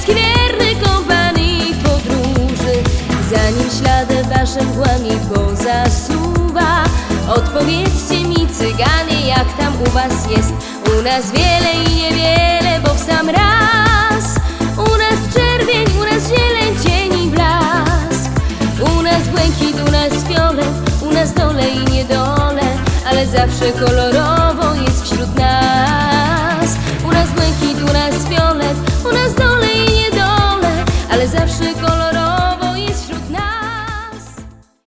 pański wierny kompanii podróży. Zanim ślady wasze mgłami pozasuwa, odpowiedzcie mi, cyganie, jak tam u was jest. U nas wiele i niewiele, bo w sam raz. U nas czerwień, u nas zieleń, cień i blask. U nas błękit, u nas fiolet, u nas dole i niedole, ale zawsze kolorowo.